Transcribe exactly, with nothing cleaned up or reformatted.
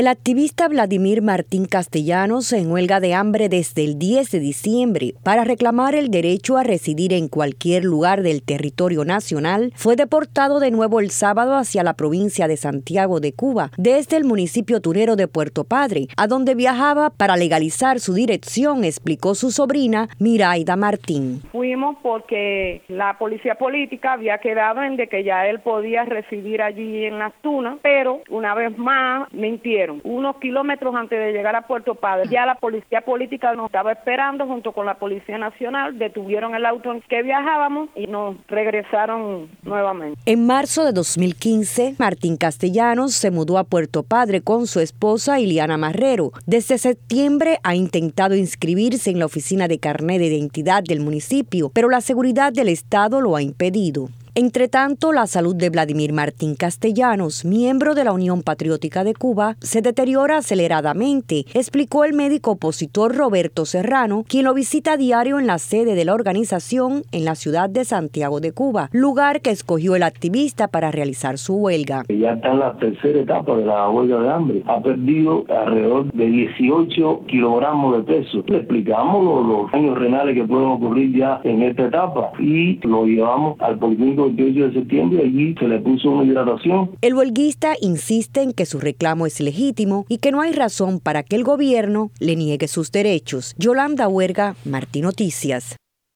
El activista Vladimir Martín Castellanos en huelga de hambre desde el diez de diciembre para reclamar el derecho a residir en cualquier lugar del territorio nacional fue deportado de nuevo el sábado hacia la provincia de Santiago de Cuba desde el municipio tunero de Puerto Padre, a donde viajaba para legalizar su dirección, explicó su sobrina Miraida Martín. Fuimos porque la policía política había quedado en de que ya él podía residir allí en las Tunas, pero una vez más mintieron. Unos kilómetros antes de llegar a Puerto Padre, ya la policía política nos estaba esperando junto con la Policía Nacional, detuvieron el auto en que viajábamos y nos regresaron nuevamente. En marzo de dos mil quince, Martín Castellanos se mudó a Puerto Padre con su esposa Iliana Marrero. Desde septiembre ha intentado inscribirse en la oficina de carné de identidad del municipio, pero la seguridad del Estado lo ha impedido. Entre tanto, la salud de Vladimir Martín Castellanos, miembro de la Unión Patriótica de Cuba, se deteriora aceleradamente, explicó el médico opositor Roberto Serrano, quien lo visita a diario en la sede de la organización en la ciudad de Santiago de Cuba, lugar que escogió el activista para realizar su huelga. Ya está en la tercera etapa de la huelga de hambre. Ha perdido alrededor de dieciocho kilogramos de peso. Le explicamos los, los daños renales que pueden ocurrir ya en esta etapa y lo llevamos al policlínico el veintiocho de septiembre, allí se le puso una hidratación. El huelguista insiste en que su reclamo es legítimo y que no hay razón para que el gobierno le niegue sus derechos. Yolanda Huerga, Martín Noticias.